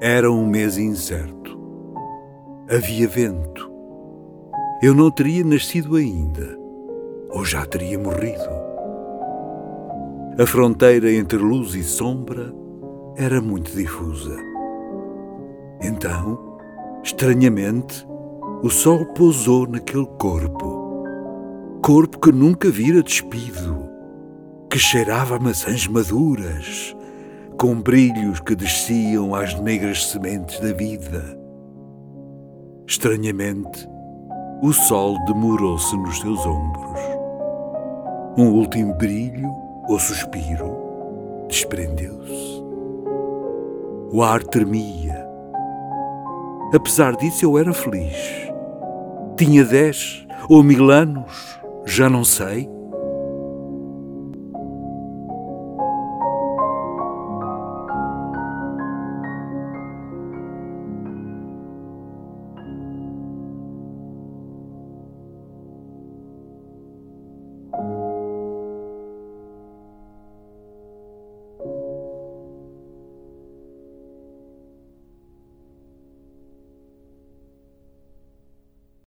Era um mês incerto. Havia vento. Eu não teria nascido ainda, ou já teria morrido. A fronteira entre luz e sombra era muito difusa. Então, estranhamente, o sol pousou naquele corpo que nunca vira despido, que cheirava a maçãs maduras, com brilhos que desciam às negras sementes da vida. Estranhamente, o sol demorou-se nos seus ombros. Um último brilho ou suspiro desprendeu-se. O ar tremia. Apesar disso, eu era feliz. Tinha 10 ou 1000 anos, já não sei.